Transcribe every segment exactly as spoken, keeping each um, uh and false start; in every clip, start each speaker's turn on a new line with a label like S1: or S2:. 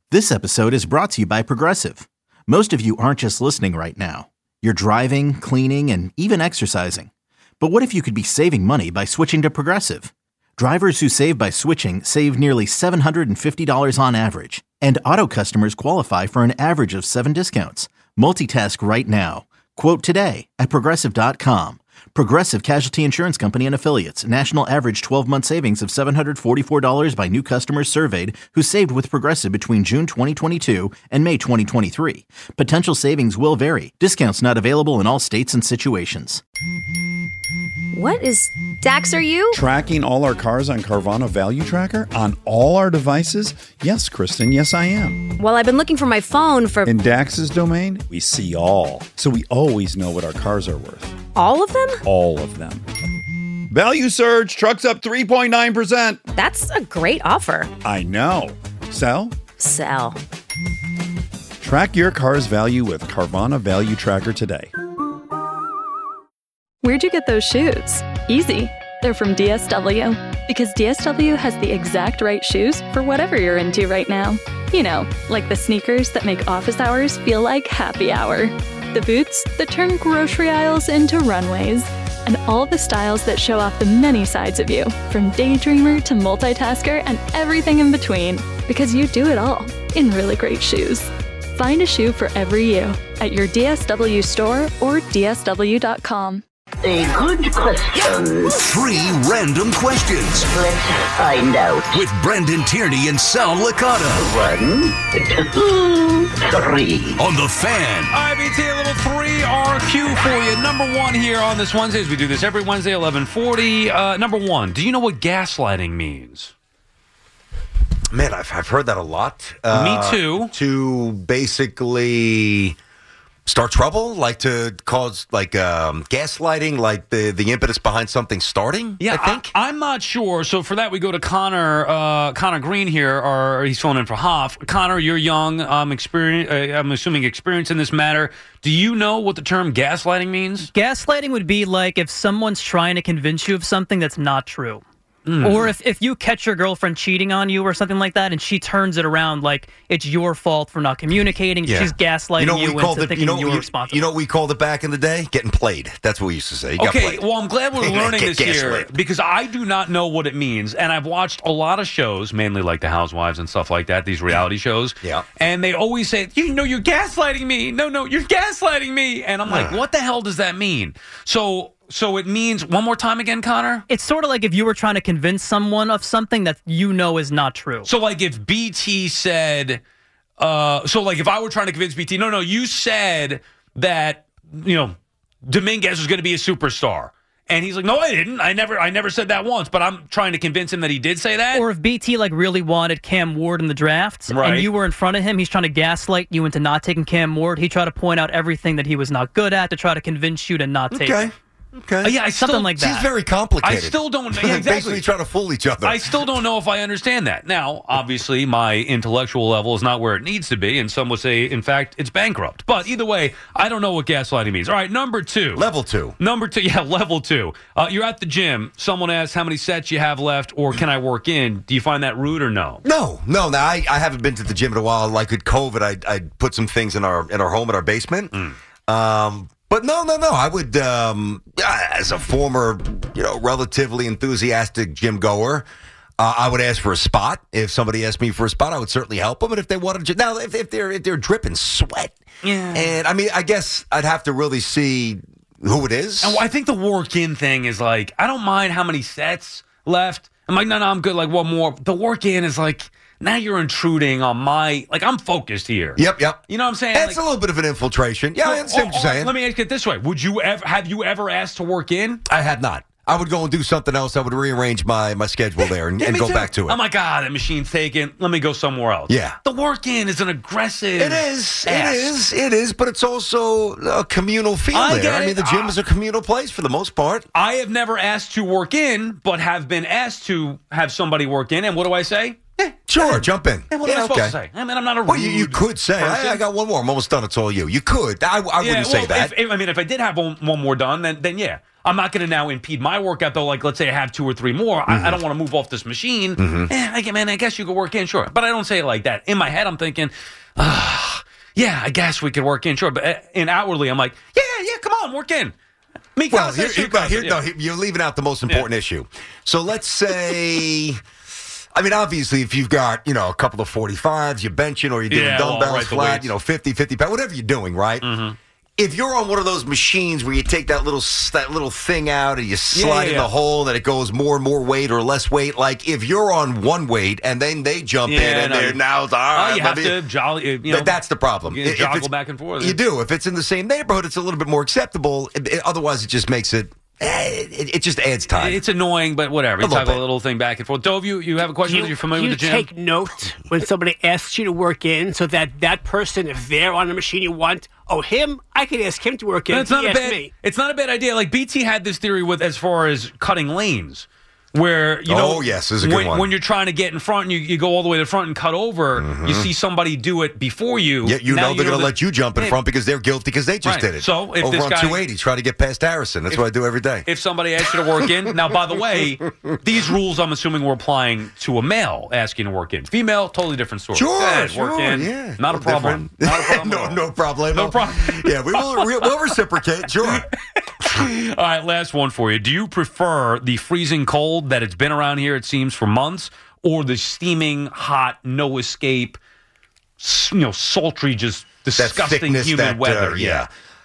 S1: This episode is brought to you by Progressive. Most of you aren't just listening right now. You're driving, cleaning, and even exercising. But what if you could be saving money by switching to Progressive? Drivers who save by switching save nearly seven hundred fifty dollars on average. And auto customers qualify for an average of seven discounts. Multitask right now. Quote today at Progressive dot com. Progressive Casualty Insurance Company and Affiliates. National average twelve-month savings of seven hundred forty-four dollars by new customers surveyed who saved with Progressive between June twenty twenty-two and May twenty twenty-three. Potential savings will vary. Discounts not available in all states and situations.
S2: What is Dax, are you?
S3: Tracking all our cars on Carvana Value Tracker on all our devices? Yes, Kristen, yes, I am.
S2: Well, I've been looking for my phone for...
S3: In Dax's domain, we see all. So we always know what our cars are worth.
S2: All of them?
S3: All of them. Value surge, trucks up three point nine percent.
S2: That's a great offer.
S3: I know. Sell?
S2: Sell.
S3: Track your car's value with Carvana Value Tracker today.
S4: Where'd you get those shoes? Easy. They're from D S W. Because D S W has the exact right shoes for whatever you're into right now. You know, like the sneakers that make office hours feel like happy hour. The boots that turn grocery aisles into runways. And all the styles that show off the many sides of you, from daydreamer to multitasker and everything in between. Because you do it all in really great shoes. Find a shoe for every you at your D S W store or D S W dot com.
S5: A good question.
S6: Three random questions.
S5: Let's find out.
S6: With Brendan Tierney and Sal Licata.
S5: One, two, three.
S6: On The Fan.
S7: I B T, a little three R Q for you. Number one here on this Wednesday, as we do this every Wednesday, eleven forty. Uh, number one, do you know what gaslighting means?
S8: Man, I've, I've heard that a lot. Uh,
S7: Me too.
S8: To basically start trouble, like to cause like um, gaslighting, like the, the impetus behind something starting,
S7: yeah,
S8: I think.
S7: I, I'm not sure. So for that, we go to Connor uh, Connor Green here, or he's filling in for Hoff. Connor, you're young. Um, experience, uh, I'm assuming experience in this matter. Do you know what the term gaslighting means?
S9: Gaslighting would be like if someone's trying to convince you of something that's not true.
S7: Mm.
S9: Or if, if you catch your girlfriend cheating on you or something like that, and she turns it around like it's your fault for not communicating,
S8: Yeah.
S9: she's gaslighting
S8: You know,
S9: you,
S8: we called
S9: into
S8: it,
S9: thinking
S8: you know,
S9: you're
S8: you,
S9: responsible.
S8: you know what we called it back in the day? Getting played. That's what we used to say. You got
S7: Okay,
S8: played.
S7: well, I'm glad we're learning
S8: Get
S7: this here
S8: gaslit.
S7: because I do not know what it means. And I've watched a lot of shows, mainly like The Housewives and stuff like that, these reality shows.
S8: Yeah.
S7: And they always say, you know, you're gaslighting me. No, no, you're gaslighting me. And I'm like, what the hell does that mean? So... So it means, one more time again, Connor?
S9: It's sort of like if you were trying to convince someone of something that you know is not true.
S7: So like if B T said, uh, so like if I were trying to convince B T, no, no, you said that, you know, Dominguez was going to be a superstar. And he's like, no, I didn't. I never I never said that once, but I'm trying to convince him that he did say that.
S9: Or if B T like really wanted Cam Ward in the draft,
S7: Right.
S9: and you were in front of him, he's trying to gaslight you into not taking Cam Ward. He tried to point out everything that he was not good at to try to convince you to not take
S8: Okay.
S9: him.
S8: Okay.
S7: Uh, yeah, I
S9: Something
S7: still,
S9: like that.
S8: Seems very complicated.
S7: I still don't yeah, exactly.
S8: Basically trying to fool each other.
S7: I still don't know if I understand that. Now, obviously, my intellectual level is not where it needs to be, and some would say, in fact, it's bankrupt. But either way, I don't know what gaslighting means. All right, number two.
S8: Level two.
S7: Number two, yeah, level two. Uh, you're at the gym. Someone asks how many sets you have left, or can I work in? Do you find that rude or no?
S8: No, no, no. I, I haven't been to the gym in a while. Like with COVID, I I put some things in our in our home in our basement.
S7: Mm.
S8: Um, but no, no, no. I would, um, as a former, you know, relatively enthusiastic gym goer, uh, I would ask for a spot. If somebody asked me for a spot, I would certainly help them. And if they wanted to, now if, if they're if they're dripping sweat,
S7: Yeah.
S8: and I mean, I guess I'd have to really see who it is.
S7: And I think the work-in thing is like, I don't mind how many sets left. I'm like, no, no, I'm good. Like, one more. The work-in is like, now you're intruding on my, like, I'm focused here.
S8: Yep, yep.
S7: You know what I'm saying?
S8: It's
S7: Like,
S8: a little bit of an infiltration. Yeah, I understand
S7: oh,
S8: what you're
S7: oh,
S8: saying.
S7: Let me ask it this way. Would you ever, have you ever asked to work in?
S8: I had not. I would go and do something else. I would rearrange my, my schedule there and,
S7: Yeah,
S8: and
S7: me
S8: go
S7: too.
S8: back to it.
S7: I'm like, ah, that machine's taken. Let me go somewhere else.
S8: Yeah.
S7: The work-in is an aggressive
S8: It is. It
S7: ask.
S8: is. It is. But it's also a communal feel
S7: I
S8: there.
S7: get
S8: I
S7: it.
S8: mean, the gym
S7: Ah.
S8: is a communal place for the most part.
S7: I have never asked to work in, but have been asked to have somebody work in. And what do I say?
S8: Sure, jump in.
S7: Yeah, what
S8: yeah,
S7: am I supposed
S8: okay.
S7: to say? I mean, I'm not a
S8: Well, you, you
S7: rude
S8: could say,
S7: person.
S8: I, I got one more. I'm almost done. It's all you. You could. I, I
S7: Yeah,
S8: wouldn't say
S7: well,
S8: that.
S7: If, if, I mean, if I did have one, one more done, then then yeah. I'm not going to now impede my workout, though. Like, let's say I have two or three more.
S8: Mm-hmm.
S7: I, I don't want to move off this machine.
S8: Mm-hmm.
S7: Eh, I, man, I guess you could work in, sure. But I don't say it like that. In my head, I'm thinking, ah, yeah, I guess we could work in, sure. But uh, in outwardly, I'm like, yeah, yeah, come on, work in. Me,
S8: Well,
S7: here,
S8: here, here, here, no, you're leaving out the most important
S7: Yeah.
S8: issue. So let's say, I mean, obviously, if you've got, you know, a couple of forty-fives, you're benching or you're doing
S7: Yeah, well,
S8: dumbbells
S7: right, the
S8: flat,
S7: weights.
S8: you know, fifty, fifty pounds, whatever you're doing, right?
S7: Mm-hmm.
S8: If you're on one of those machines where you take that little that little thing out and you slide
S7: yeah,
S8: in
S7: yeah.
S8: the hole and it goes more and more weight or less weight, like if you're on one weight and then they jump in
S7: Yeah,
S8: and
S7: no,
S8: they're
S7: you-
S8: now, all right,
S7: Oh, you
S8: let
S7: have
S8: me-
S7: to jolly, you know.
S8: Th- that's the problem.
S7: You
S8: If
S7: joggle
S8: it's-
S7: back and forth.
S8: You do. If it's in the same neighborhood, it's a little bit more acceptable. It- it- otherwise, it just makes it, eh, it, it just adds time.
S7: It's annoying, but whatever. You
S8: A little
S7: toggle a
S8: bit.
S7: little thing back and forth. Dove, you, you have a question?
S10: You,
S7: You're familiar
S10: you
S7: with the gym?
S10: take note when somebody asks you to work in so that that person, if they're on the machine you want, oh, him, I can ask him to work in.
S7: No, it's not
S10: He
S7: a
S10: asked
S7: bad.
S10: me.
S7: It's not a bad idea. Like B T had this theory with as far as cutting lanes, where you know,
S8: Oh, yes, this is a good
S7: when,
S8: one.
S7: when you're trying to get in front and you, you go all the way to the front and cut over, you see somebody do it before you.
S8: Yeah, you
S7: Now
S8: know they're going to
S7: that-
S8: let you jump in
S7: Yeah.
S8: front because they're guilty because they just
S7: Right.
S8: did it.
S7: So if
S8: over
S7: this
S8: on
S7: guy-
S8: two eighty, try to get past Harrison. That's what I do every day.
S7: If somebody asks you to work in, now by the way, these rules I'm assuming we're applying to a male asking to work in. Female, totally different story.
S8: Sure,
S7: Go ahead,
S8: sure,
S7: work in.
S8: yeah.
S7: Not a
S8: Little
S7: problem.
S8: different.
S7: Not a problem.
S8: no,
S7: at all.
S8: no problem.
S7: No problem.
S8: Yeah, we will. we- We'll reciprocate. Sure.
S7: All right, last one for you. Do you prefer the freezing cold that it's been around here, it seems, for months, or the steaming hot, no escape, s- you know, sultry, just
S8: That
S7: disgusting
S8: thickness,
S7: humid
S8: that, uh,
S7: weather?
S8: yeah.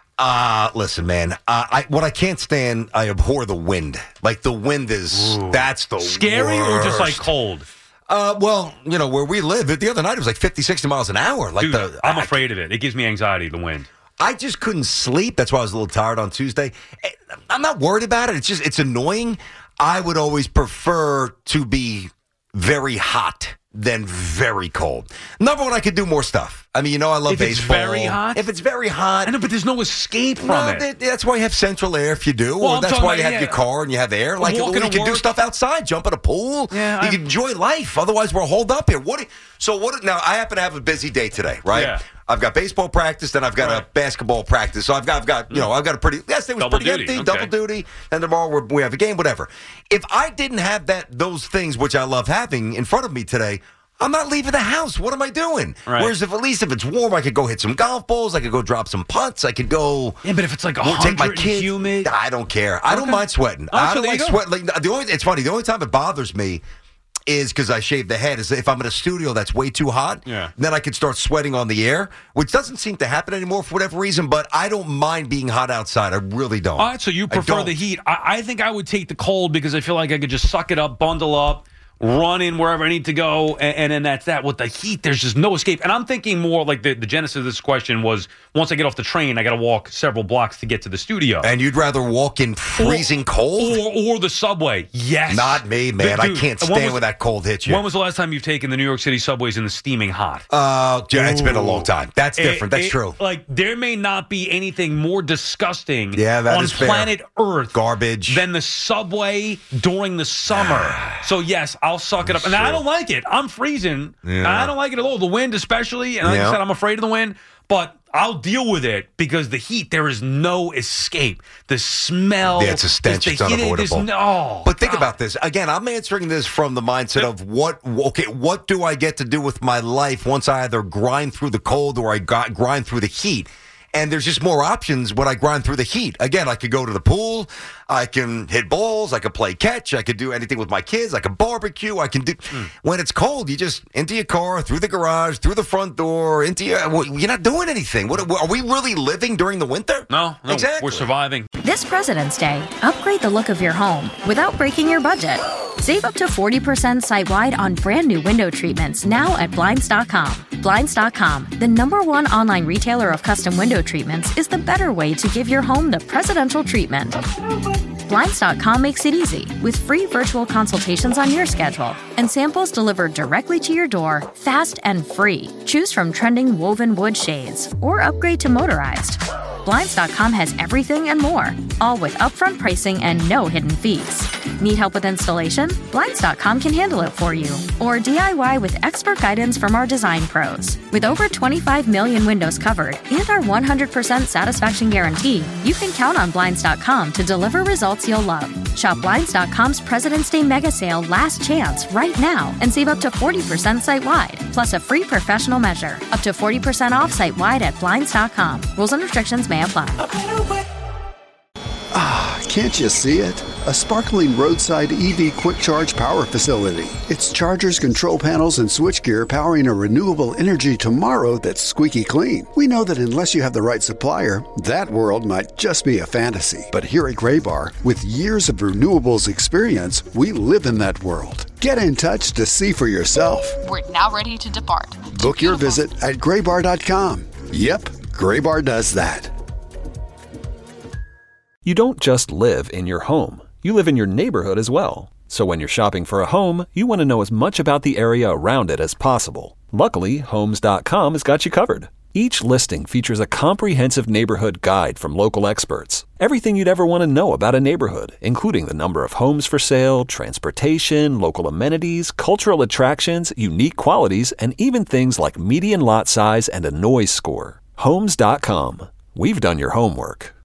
S8: Uh, listen, man. Uh, I what I can't stand, I abhor the wind. Like the wind is that's the
S7: Scary or just like
S8: worst.
S7: cold?
S8: Uh, well, you know where we live. The other night it was like fifty, sixty miles an hour. Like
S7: Dude,
S8: the
S7: I'm
S8: I-
S7: afraid of it. It gives me anxiety, the wind.
S8: I just couldn't sleep. That's why I was a little tired on Tuesday. I'm not worried about it. It's just it's annoying. I would always prefer to be very hot than very cold. Number one, I could do more stuff. I mean, you know, I love
S7: If it's
S8: baseball.
S7: very hot?
S8: If it's very hot.
S7: I know, but there's no escape from
S8: No,
S7: it.
S8: that- that's why you have central air if you do.
S7: Well,
S8: or
S7: I'm
S8: that's
S7: talking
S8: why you
S7: about-
S8: have
S7: yeah.
S8: your car and you have air. Like
S7: Walking
S8: you
S7: to
S8: can do
S7: work.
S8: stuff outside, jump in a pool.
S7: Yeah,
S8: you
S7: I'm-
S8: can enjoy life. Otherwise, we're holed up here. What? do- So what? Now I happen to have a busy day today, right?
S7: Yeah.
S8: I've got baseball practice, then I've got a
S7: Right.
S8: basketball practice. So I've got, I've got, you know, I've got a pretty. Yesterday was
S7: Double
S8: pretty
S7: duty,
S8: empty,
S7: okay.
S8: double duty. And tomorrow we're, we have a game, whatever. If I didn't have that, those things which I love having in front of me today, I'm not leaving the house. What am I doing?
S7: Right.
S8: Whereas if at least if it's warm, I could go hit some golf balls. I could go drop some putts. I could go.
S7: Yeah, but if it's like a
S8: Won't take my
S7: hundred
S8: kids.
S7: humid,
S8: I don't care. I don't
S7: Okay.
S8: mind sweating.
S7: Oh,
S8: I
S7: so
S8: don't
S7: there
S8: like
S7: you go.
S8: sweating. Like, the only, it's funny. The only time it bothers me is because I shave the head. Is if I'm in a studio that's way too hot.
S7: Yeah.
S8: Then I could start sweating on the air, which doesn't seem to happen anymore for whatever reason. But I don't mind being hot outside. I really don't.
S7: all right, so you
S8: I
S7: prefer
S8: don't.
S7: the heat. I, I think I would take the cold because I feel like I could just suck it up, bundle up, run in wherever I need to go, and, and then that's that. With the heat, there's just no escape. And I'm thinking more like the, the genesis of this question was once I get off the train, I got to walk several blocks to get to the studio.
S8: And you'd rather walk in freezing
S7: or,
S8: cold?
S7: Or, or the subway. Yes.
S8: Not me, man.
S7: Dude,
S8: I can't
S7: when
S8: stand
S7: was-
S8: when that cold hits you.
S7: When was the last time you've taken the New York City subways in the steaming hot?
S8: Uh, yeah, it's been a long time. That's
S7: It-
S8: different. That's
S7: it-
S8: true.
S7: Like, there may not be anything more disgusting
S8: Yeah, that
S7: on
S8: is fair.
S7: planet Earth
S8: Garbage.
S7: than the subway during the summer. So, yes, I'll suck it up. And I don't like it. I'm freezing.
S8: Yeah.
S7: I don't like it at all. The wind, especially. And like
S8: Yeah.
S7: I said, I'm afraid of the wind. But I'll deal with it because the heat, there is no escape. The smell.
S8: Yeah, it's a stench.
S7: the
S8: It's
S7: heat, there's
S8: unavoidable.
S7: no- oh,
S8: But think
S7: God.
S8: about this. Again, I'm answering this from the mindset of what, okay, what do I get to do with my life once I either grind through the cold or I got, grind through the heat? And there's just more options when I grind through the heat. Again, I could go to the pool. I can hit balls. I could play catch. I could do anything with my kids. I can barbecue. I can do.
S7: Mm.
S8: When it's cold, you just into your car, through the garage, through the front door, into your. well, You're not doing anything. What are we really living during the winter?
S7: No, no,
S8: Exactly.
S7: we're surviving.
S2: This President's Day, upgrade the look of your home without breaking your budget. Save up to forty percent site-wide on brand new window treatments now at Blinds dot com. Blinds dot com, the number one online retailer of custom window treatments, is the better way to give your home the presidential treatment. Blinds dot com makes it easy with free virtual consultations on your schedule and samples delivered directly to your door, fast and free. Choose from trending woven wood shades or upgrade to motorized. Blinds dot com has everything and more, all with upfront pricing and no hidden fees. Need help with installation? Blinds dot com can handle it for you. Or D I Y with expert guidance from our design pros. With over twenty-five million windows covered and our one hundred percent satisfaction guarantee, you can count on Blinds dot com to deliver results you'll love. Shop Blinds dot com's President's Day mega sale last chance right now and save up to forty percent site-wide, plus a free professional measure. Up to forty percent off site-wide at Blinds dot com. Rules and restrictions may apply.
S11: Ah, can't you see it? A sparkling roadside E V quick charge power facility. It's chargers, control panels, and switchgear powering a renewable energy tomorrow that's squeaky clean. We know that unless you have the right supplier, that world might just be a fantasy. But here at Graybar, with years of renewables experience, we live in that world. Get in touch to see for yourself.
S12: We're now ready to depart.
S11: Book your visit at graybar dot com. Yep, Graybar does that.
S13: You don't just live in your home. You live in your neighborhood as well. So when you're shopping for a home, you want to know as much about the area around it as possible. Luckily, Homes dot com has got you covered. Each listing features a comprehensive neighborhood guide from local experts. Everything you'd ever want to know about a neighborhood, including the number of homes for sale, transportation, local amenities, cultural attractions, unique qualities, and even things like median lot size and a noise score. Homes dot com. We've done your homework.